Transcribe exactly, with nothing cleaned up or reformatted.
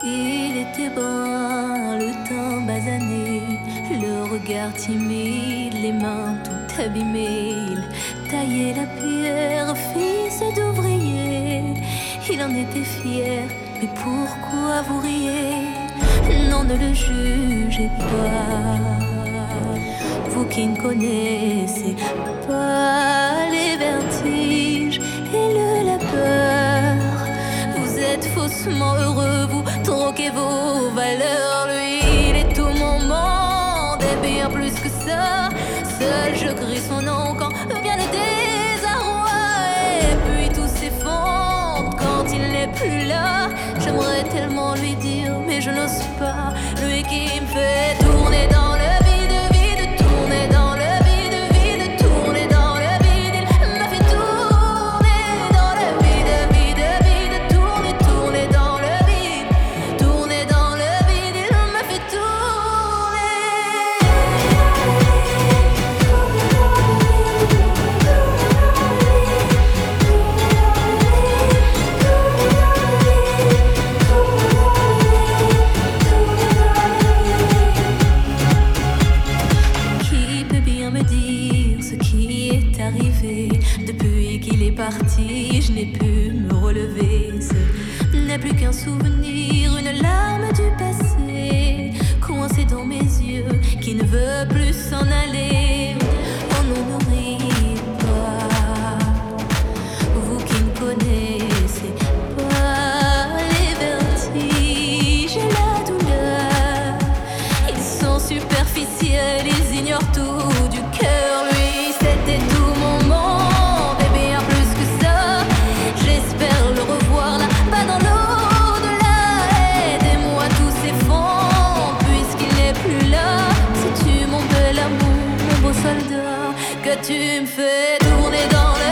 Il était brun, le teint basané, le regard timide, les mains tout abîmées. Il taillait la pierre, fils d'ouvrier. Il en était fier, mais pourquoi vous riez? Non, ne le jugez pas, vous qui ne connaissez pas les vertiges et le labeur. Vous êtes faussement heureux, vous troquez vos valeurs. Lui, il est tout mon monde et bien plus que ça. Seul je crie son nom quand vient le désarroi. Et puis tout s'effondre quand il n'est plus là. J'aimerais tellement lui dire, mais je n'ose pas. Lui qui me fait tourner dans le vide, vide, tourner dans le vide, vide, tourner dans le vide. Il m'a fait tourner dans le vide, vide, vide, tourner, tourner dans le vide, tourner dans le vide. Il m'a fait arrivé. Depuis qu'il est parti, je n'ai pu me relever. Ce n'est plus qu'un souvenir, une larme du passé, coincée dans mes yeux, qui ne veut plus s'en aller. Oh non, ne riez pas, vous qui ne connaissez pas les vertiges et la douleur. Ils sont superficiels, ils ignorent tout du cœur. Lui, c'était tout. Que tu me fais tourner dans le